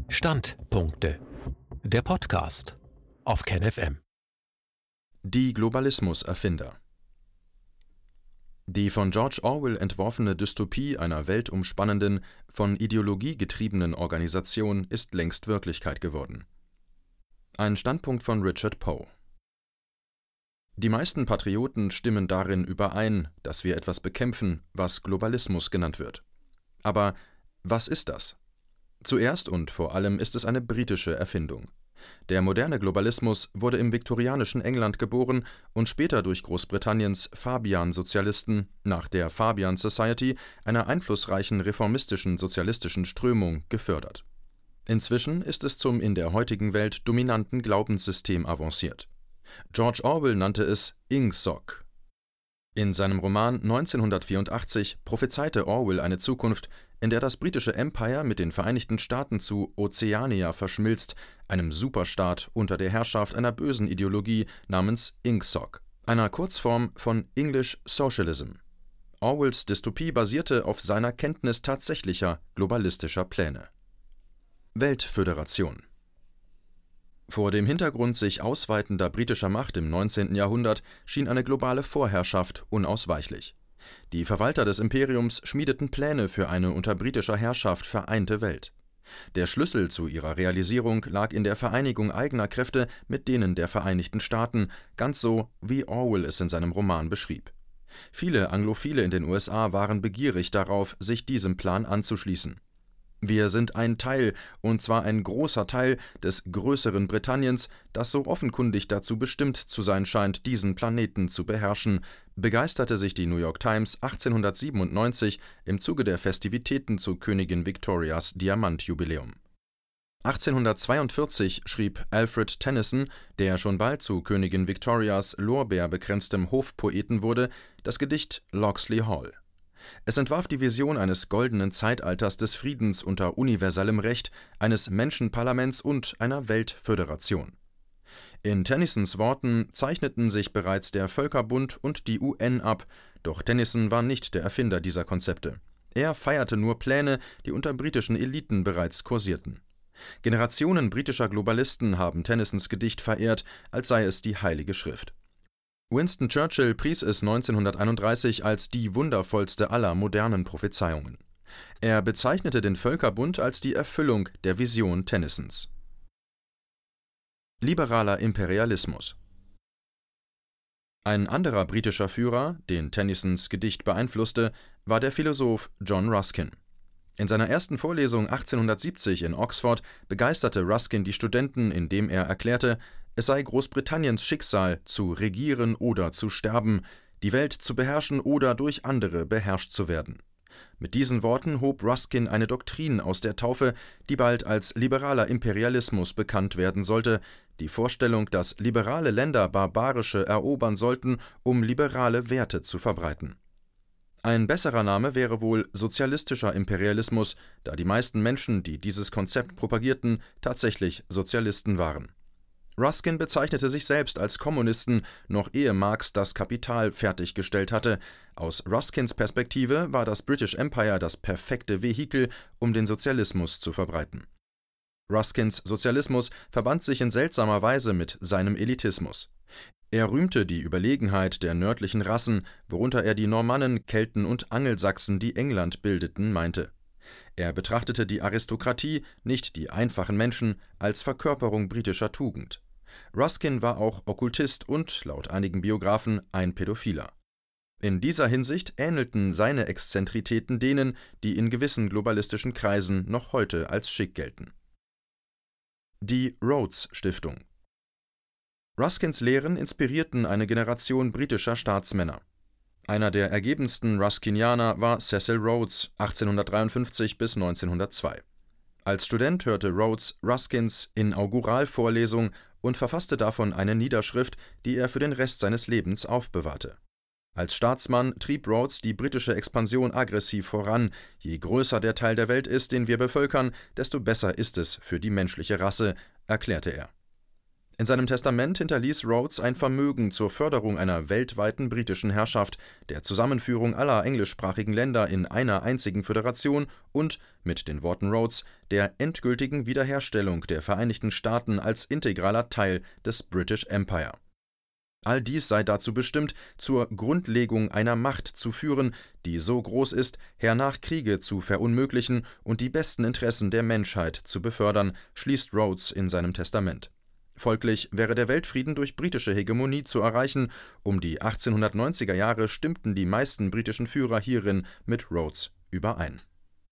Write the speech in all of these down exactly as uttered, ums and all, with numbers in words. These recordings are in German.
Standpunkte. Der Podcast auf KenFM. Die Globalismus-Erfinder. Die von George Orwell entworfene Dystopie einer weltumspannenden, von Ideologie getriebenen Organisation ist längst Wirklichkeit geworden. Ein Standpunkt von Richard Poe. Die meisten Patrioten stimmen darin überein, dass wir etwas bekämpfen, was Globalismus genannt wird. Aber was ist das? Zuerst und vor allem ist es eine britische Erfindung. Der moderne Globalismus wurde im viktorianischen England geboren und später durch Großbritanniens Fabian-Sozialisten nach der Fabian Society, einer einflussreichen reformistischen sozialistischen Strömung, gefördert. Inzwischen ist es zum in der heutigen Welt dominanten Glaubenssystem avanciert. George Orwell nannte es Ingsoc. In seinem Roman neunzehnhundertvierundachtzig prophezeite Orwell eine Zukunft, in der das britische Empire mit den Vereinigten Staaten zu Oceania verschmilzt, einem Superstaat unter der Herrschaft einer bösen Ideologie namens Ingsoc, einer Kurzform von English Socialism. Orwells Dystopie basierte auf seiner Kenntnis tatsächlicher globalistischer Pläne. Weltföderation. Vor dem Hintergrund sich ausweitender britischer Macht im neunzehnten Jahrhundert schien eine globale Vorherrschaft unausweichlich. Die Verwalter des Imperiums schmiedeten Pläne für eine unter britischer Herrschaft vereinte Welt. Der Schlüssel zu ihrer Realisierung lag in der Vereinigung eigener Kräfte mit denen der Vereinigten Staaten, ganz so, wie Orwell es in seinem Roman beschrieb. Viele Anglophile in den U S A waren begierig darauf, sich diesem Plan anzuschließen. Wir sind ein Teil, und zwar ein großer Teil, des größeren Britanniens, das so offenkundig dazu bestimmt zu sein scheint, diesen Planeten zu beherrschen, begeisterte sich die New York Times achtzehnhundertsiebenundneunzig im Zuge der Festivitäten zu Königin Victorias Diamantjubiläum. achtzehnhundertzweiundvierzig schrieb Alfred Tennyson, der schon bald zu Königin Victorias lorbeerbekränztem Hofpoeten wurde, das Gedicht Locksley Hall. Es entwarf die Vision eines goldenen Zeitalters des Friedens unter universellem Recht, eines Menschenparlaments und einer Weltföderation. In Tennysons Worten zeichneten sich bereits der Völkerbund und die U N ab, doch Tennyson war nicht der Erfinder dieser Konzepte. Er feierte nur Pläne, die unter britischen Eliten bereits kursierten. Generationen britischer Globalisten haben Tennysons Gedicht verehrt, als sei es die Heilige Schrift. Winston Churchill pries es neunzehnhunderteinunddreißig als die wundervollste aller modernen Prophezeiungen. Er bezeichnete den Völkerbund als die Erfüllung der Vision Tennysons. Liberaler Imperialismus. Ein anderer britischer Führer, den Tennysons Gedicht beeinflusste, war der Philosoph John Ruskin. In seiner ersten Vorlesung achtzehnhundertsiebzig in Oxford begeisterte Ruskin die Studenten, indem er erklärte, es sei Großbritanniens Schicksal, zu regieren oder zu sterben, die Welt zu beherrschen oder durch andere beherrscht zu werden. Mit diesen Worten hob Ruskin eine Doktrin aus der Taufe, die bald als liberaler Imperialismus bekannt werden sollte, die Vorstellung, dass liberale Länder barbarische erobern sollten, um liberale Werte zu verbreiten. Ein besserer Name wäre wohl sozialistischer Imperialismus, da die meisten Menschen, die dieses Konzept propagierten, tatsächlich Sozialisten waren. Ruskin bezeichnete sich selbst als Kommunisten, noch ehe Marx das Kapital fertiggestellt hatte. Aus Ruskins Perspektive war das British Empire das perfekte Vehikel, um den Sozialismus zu verbreiten. Ruskins Sozialismus verband sich in seltsamer Weise mit seinem Elitismus. Er rühmte die Überlegenheit der nördlichen Rassen, worunter er die Normannen, Kelten und Angelsachsen, die England bildeten, meinte. Er betrachtete die Aristokratie, nicht die einfachen Menschen, als Verkörperung britischer Tugend. Ruskin war auch Okkultist und, laut einigen Biographen, ein Pädophiler. In dieser Hinsicht ähnelten seine Exzentritäten denen, die in gewissen globalistischen Kreisen noch heute als schick gelten. Die Rhodes-Stiftung. Ruskins Lehren inspirierten eine Generation britischer Staatsmänner. Einer der ergebensten Ruskinianer war Cecil Rhodes, achtzehnhundertdreiundfünfzig bis neunzehnhundertzwei. Als Student hörte Rhodes Ruskins Inauguralvorlesung und verfasste davon eine Niederschrift, die er für den Rest seines Lebens aufbewahrte. Als Staatsmann trieb Rhodes die britische Expansion aggressiv voran. Je größer der Teil der Welt ist, den wir bevölkern, desto besser ist es für die menschliche Rasse, erklärte er. In seinem Testament hinterließ Rhodes ein Vermögen zur Förderung einer weltweiten britischen Herrschaft, der Zusammenführung aller englischsprachigen Länder in einer einzigen Föderation und, mit den Worten Rhodes, der endgültigen Wiederherstellung der Vereinigten Staaten als integraler Teil des British Empire. All dies sei dazu bestimmt, zur Grundlegung einer Macht zu führen, die so groß ist, hernach Kriege zu verunmöglichen und die besten Interessen der Menschheit zu befördern, schließt Rhodes in seinem Testament. Folglich wäre der Weltfrieden durch britische Hegemonie zu erreichen. Um die achtzehnhundertneunziger Jahre stimmten die meisten britischen Führer hierin mit Rhodes überein.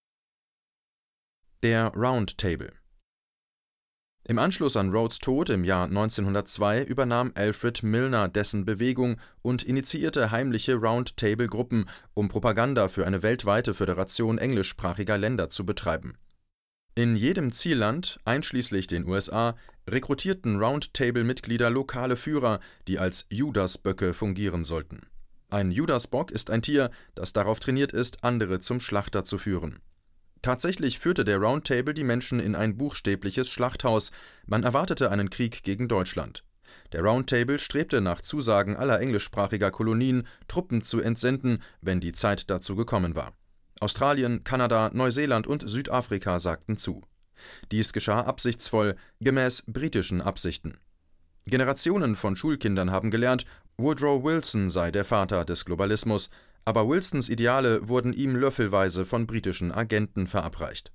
Der Round Table. Im Anschluss an Rhodes' Tod im Jahr neunzehnhundertzwei übernahm Alfred Milner dessen Bewegung und initiierte heimliche Round-Table-Gruppen, um Propaganda für eine weltweite Föderation englischsprachiger Länder zu betreiben. In jedem Zielland, einschließlich den U S A, rekrutierten Round-Table-Mitglieder lokale Führer, die als Judasböcke fungieren sollten. Ein Judasbock ist ein Tier, das darauf trainiert ist, andere zum Schlachter zu führen. Tatsächlich führte der Round Table die Menschen in ein buchstäbliches Schlachthaus. Man erwartete einen Krieg gegen Deutschland. Der Round Table strebte nach Zusagen aller englischsprachiger Kolonien, Truppen zu entsenden, wenn die Zeit dazu gekommen war. Australien, Kanada, Neuseeland und Südafrika sagten zu. Dies geschah absichtsvoll, gemäß britischen Absichten. Generationen von Schulkindern haben gelernt, Woodrow Wilson sei der Vater des Globalismus, aber Wilsons Ideale wurden ihm löffelweise von britischen Agenten verabreicht.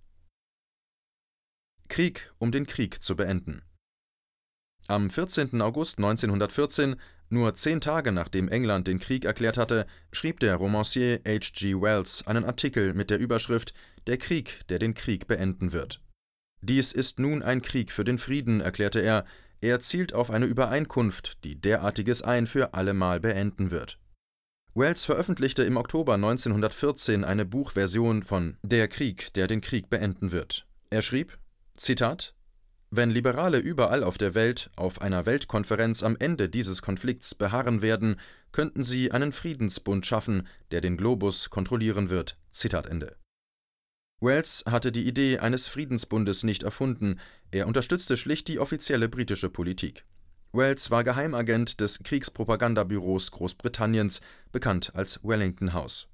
Krieg, um den Krieg zu beenden. Am vierzehnten August neunzehnhundertvierzehn, nur zehn Tage nachdem England den Krieg erklärt hatte, schrieb der Romancier H G Wells einen Artikel mit der Überschrift »Der Krieg, der den Krieg beenden wird«. Dies ist nun ein Krieg für den Frieden, erklärte er. Er zielt auf eine Übereinkunft, die derartiges ein für allemal beenden wird. Wells veröffentlichte im Oktober neunzehnhundertvierzehn eine Buchversion von »Der Krieg, der den Krieg beenden wird«. Er schrieb, Zitat, »Wenn Liberale überall auf der Welt auf einer Weltkonferenz am Ende dieses Konflikts beharren werden, könnten sie einen Friedensbund schaffen, der den Globus kontrollieren wird.« Zitat Ende. Wells hatte die Idee eines Friedensbundes nicht erfunden, er unterstützte schlicht die offizielle britische Politik. Wells war Geheimagent des Kriegspropagandabüros Großbritanniens, bekannt als Wellington House.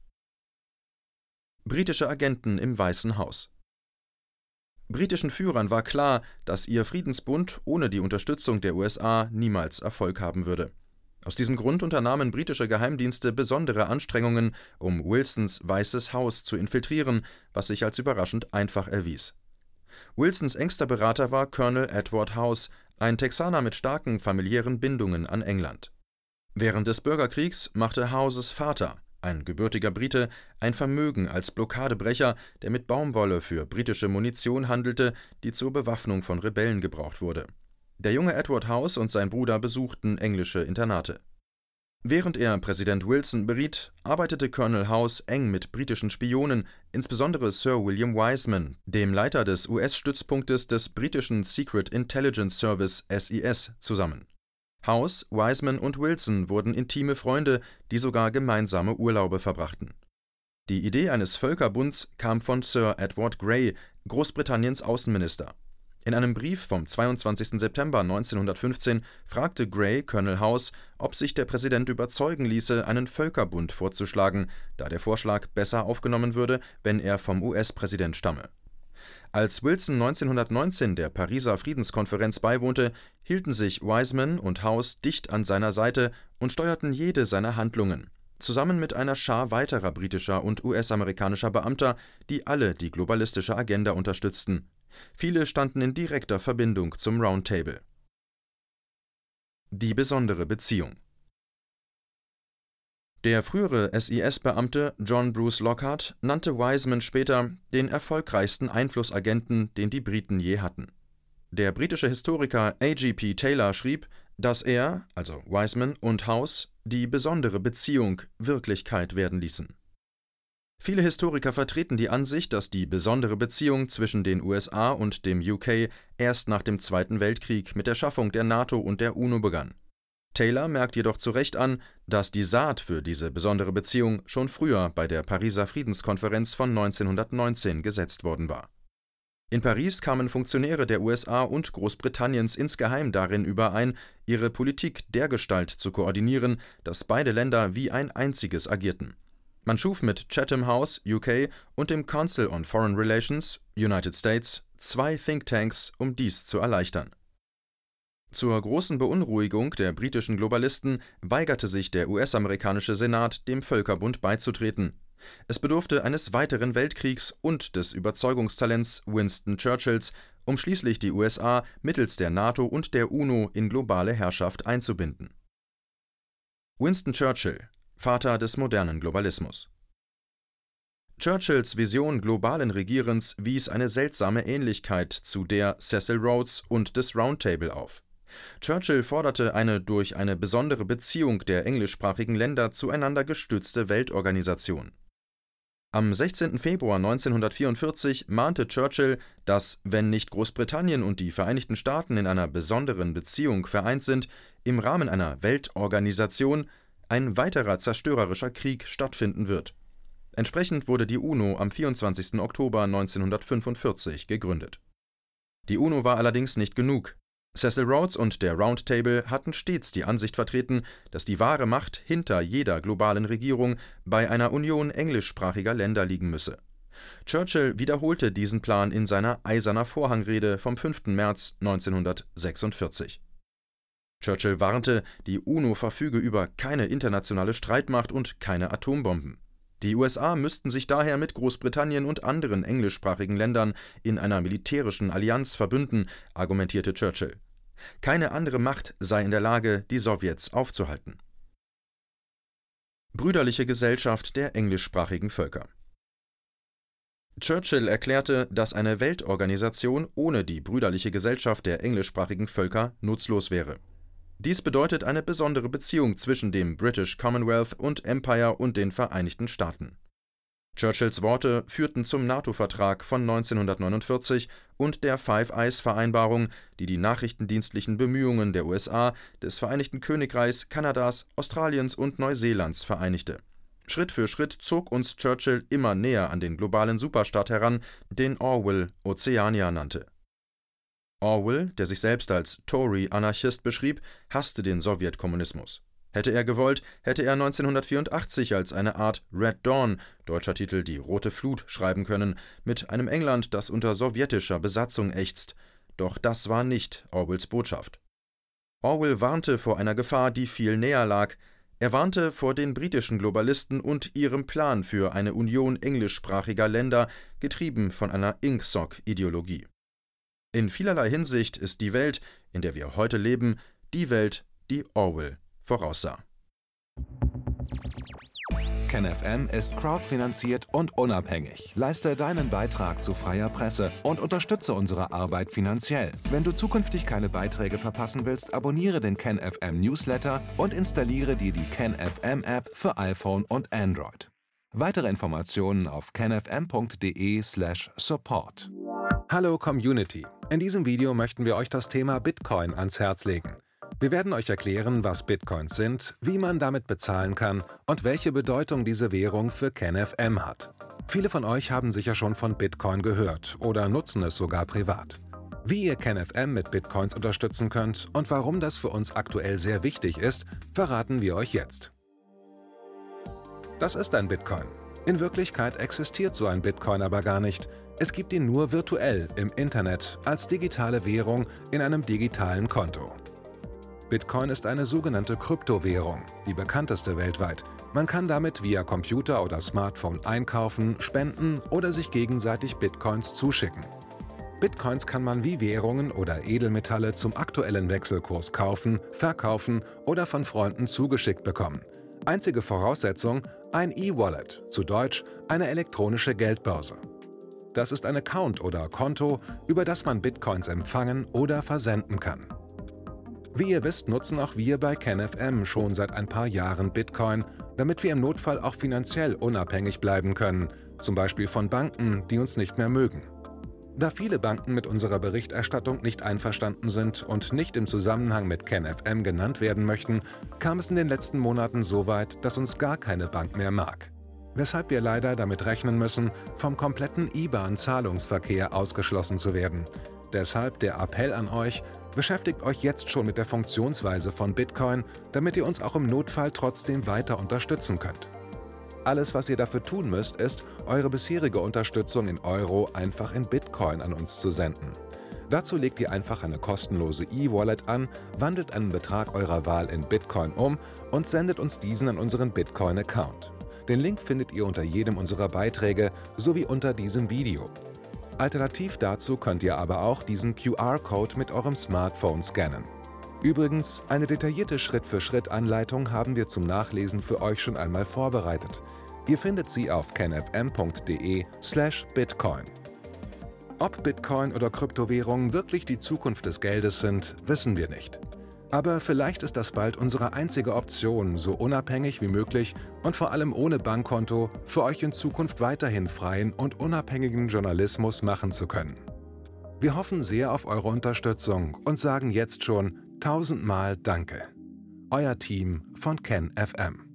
Britische Agenten im Weißen Haus. Britischen Führern war klar, dass ihr Friedensbund ohne die Unterstützung der U S A niemals Erfolg haben würde. Aus diesem Grund unternahmen britische Geheimdienste besondere Anstrengungen, um Wilsons Weißes Haus zu infiltrieren, was sich als überraschend einfach erwies. Wilsons engster Berater war Colonel Edward House, ein Texaner mit starken familiären Bindungen an England. Während des Bürgerkriegs machte Houses Vater, ein gebürtiger Brite, ein Vermögen als Blockadebrecher, der mit Baumwolle für britische Munition handelte, die zur Bewaffnung von Rebellen gebraucht wurde. Der junge Edward House und sein Bruder besuchten englische Internate. Während er Präsident Wilson beriet, arbeitete Colonel House eng mit britischen Spionen, insbesondere Sir William Wiseman, dem Leiter des U S-Stützpunktes des britischen Secret Intelligence Service S I S, zusammen. House, Wiseman und Wilson wurden intime Freunde, die sogar gemeinsame Urlaube verbrachten. Die Idee eines Völkerbunds kam von Sir Edward Grey, Großbritanniens Außenminister. In einem Brief vom zweiundzwanzigsten September neunzehnhundertfünfzehn fragte Grey Colonel House, ob sich der Präsident überzeugen ließe, einen Völkerbund vorzuschlagen, da der Vorschlag besser aufgenommen würde, wenn er vom U S-Präsident stamme. Als Wilson neunzehnhundertneunzehn der Pariser Friedenskonferenz beiwohnte, hielten sich Wiseman und House dicht an seiner Seite und steuerten jede seiner Handlungen, zusammen mit einer Schar weiterer britischer und U S-amerikanischer Beamter, die alle die globalistische Agenda unterstützten. Viele standen in direkter Verbindung zum Round Table. Die besondere Beziehung. Der frühere S I S-Beamte John Bruce Lockhart nannte Wiseman später den erfolgreichsten Einflussagenten, den die Briten je hatten. Der britische Historiker A G P Taylor schrieb, dass er, also Wiseman und House, die besondere Beziehung Wirklichkeit werden ließen. Viele Historiker vertreten die Ansicht, dass die besondere Beziehung zwischen den U S A und dem U K erst nach dem Zweiten Weltkrieg mit der Schaffung der NATO und der UNO begann. Taylor merkt jedoch zu Recht an, dass die Saat für diese besondere Beziehung schon früher bei der Pariser Friedenskonferenz von neunzehnhundertneunzehn gesetzt worden war. In Paris kamen Funktionäre der U S A und Großbritanniens insgeheim darin überein, ihre Politik dergestalt zu koordinieren, dass beide Länder wie ein einziges agierten. Man schuf mit Chatham House, U K, und dem Council on Foreign Relations, United States, zwei Thinktanks, um dies zu erleichtern. Zur großen Beunruhigung der britischen Globalisten weigerte sich der U S-amerikanische Senat, dem Völkerbund beizutreten. Es bedurfte eines weiteren Weltkriegs und des Überzeugungstalents Winston Churchills, um schließlich die U S A mittels der NATO und der UNO in globale Herrschaft einzubinden. Winston Churchill, Vater des modernen Globalismus. Churchills Vision globalen Regierens wies eine seltsame Ähnlichkeit zu der Cecil Rhodes und des Round Table auf. Churchill forderte eine durch eine besondere Beziehung der englischsprachigen Länder zueinander gestützte Weltorganisation. Am sechzehnten Februar neunzehnhundertvierundvierzig mahnte Churchill, dass, wenn nicht Großbritannien und die Vereinigten Staaten in einer besonderen Beziehung vereint sind, im Rahmen einer Weltorganisation ein weiterer zerstörerischer Krieg stattfinden wird. Entsprechend wurde die UNO am vierundzwanzigsten Oktober neunzehnhundertfünfundvierzig gegründet. Die UNO war allerdings nicht genug. Cecil Rhodes und der Round Table hatten stets die Ansicht vertreten, dass die wahre Macht hinter jeder globalen Regierung bei einer Union englischsprachiger Länder liegen müsse. Churchill wiederholte diesen Plan in seiner Eiserner Vorhangrede vom fünften März neunzehnhundertsechsundvierzig. Churchill warnte, die UNO verfüge über keine internationale Streitmacht und keine Atombomben. Die U S A müssten sich daher mit Großbritannien und anderen englischsprachigen Ländern in einer militärischen Allianz verbünden, argumentierte Churchill. Keine andere Macht sei in der Lage, die Sowjets aufzuhalten. Brüderliche Gesellschaft der englischsprachigen Völker. Churchill erklärte, dass eine Weltorganisation ohne die brüderliche Gesellschaft der englischsprachigen Völker nutzlos wäre. Dies bedeutet eine besondere Beziehung zwischen dem British Commonwealth und Empire und den Vereinigten Staaten. Churchills Worte führten zum NATO-Vertrag von neunzehnhundertneunundvierzig und der Five-Eyes-Vereinbarung, die die nachrichtendienstlichen Bemühungen der U S A, des Vereinigten Königreichs, Kanadas, Australiens und Neuseelands vereinigte. Schritt für Schritt zog uns Churchill immer näher an den globalen Superstaat heran, den Orwell Oceania nannte. Orwell, der sich selbst als Tory-Anarchist beschrieb, hasste den Sowjetkommunismus. Hätte er gewollt, hätte er neunzehnhundertvierundachtzig als eine Art Red Dawn, deutscher Titel Die Rote Flut, schreiben können, mit einem England, das unter sowjetischer Besatzung ächzt. Doch das war nicht Orwells Botschaft. Orwell warnte vor einer Gefahr, die viel näher lag. Er warnte vor den britischen Globalisten und ihrem Plan für eine Union englischsprachiger Länder, getrieben von einer Ingsoc-Ideologie. In vielerlei Hinsicht ist die Welt, in der wir heute leben, die Welt, die Orwell voraussah. KenFM ist crowdfinanziert und unabhängig. Leiste deinen Beitrag zu freier Presse und unterstütze unsere Arbeit finanziell. Wenn du zukünftig keine Beiträge verpassen willst, abonniere den KenFM Newsletter und installiere dir die KenFM App für iPhone und Android. Weitere Informationen auf kenfm.de slash support. Hallo Community! In diesem Video möchten wir euch das Thema Bitcoin ans Herz legen. Wir werden euch erklären, was Bitcoins sind, wie man damit bezahlen kann und welche Bedeutung diese Währung für KenFM hat. Viele von euch haben sicher schon von Bitcoin gehört oder nutzen es sogar privat. Wie ihr KenFM mit Bitcoins unterstützen könnt und warum das für uns aktuell sehr wichtig ist, verraten wir euch jetzt. Das ist ein Bitcoin. In Wirklichkeit existiert so ein Bitcoin aber gar nicht. Es gibt ihn nur virtuell im Internet als digitale Währung in einem digitalen Konto. Bitcoin ist eine sogenannte Kryptowährung, die bekannteste weltweit. Man kann damit via Computer oder Smartphone einkaufen, spenden oder sich gegenseitig Bitcoins zuschicken. Bitcoins kann man wie Währungen oder Edelmetalle zum aktuellen Wechselkurs kaufen, verkaufen oder von Freunden zugeschickt bekommen. Einzige Voraussetzung: ein E-Wallet, zu Deutsch eine elektronische Geldbörse. Das ist ein Account oder Konto, über das man Bitcoins empfangen oder versenden kann. Wie ihr wisst, nutzen auch wir bei KenFM schon seit ein paar Jahren Bitcoin, damit wir im Notfall auch finanziell unabhängig bleiben können, zum Beispiel von Banken, die uns nicht mehr mögen. Da viele Banken mit unserer Berichterstattung nicht einverstanden sind und nicht im Zusammenhang mit KenFM genannt werden möchten, kam es in den letzten Monaten so weit, dass uns gar keine Bank mehr mag. weshalb wir leider damit rechnen müssen, vom kompletten I B A N-Zahlungsverkehr ausgeschlossen zu werden. Deshalb der Appell an euch: Beschäftigt euch jetzt schon mit der Funktionsweise von Bitcoin, damit ihr uns auch im Notfall trotzdem weiter unterstützen könnt. Alles, was ihr dafür tun müsst, ist, eure bisherige Unterstützung in Euro einfach in Bitcoin an uns zu senden. Dazu legt ihr einfach eine kostenlose E-Wallet an, wandelt einen Betrag eurer Wahl in Bitcoin um und sendet uns diesen an unseren Bitcoin-Account. Den Link findet ihr unter jedem unserer Beiträge sowie unter diesem Video. Alternativ dazu könnt ihr aber auch diesen Q R-Code mit eurem Smartphone scannen. Übrigens, eine detaillierte Schritt-für-Schritt-Anleitung haben wir zum Nachlesen für euch schon einmal vorbereitet. Ihr findet sie auf canfm punkt de slash bitcoin. Ob Bitcoin oder Kryptowährungen wirklich die Zukunft des Geldes sind, wissen wir nicht. Aber vielleicht ist das bald unsere einzige Option, so unabhängig wie möglich und vor allem ohne Bankkonto für euch in Zukunft weiterhin freien und unabhängigen Journalismus machen zu können. Wir hoffen sehr auf eure Unterstützung und sagen jetzt schon tausendmal Danke. Euer Team von CanFM.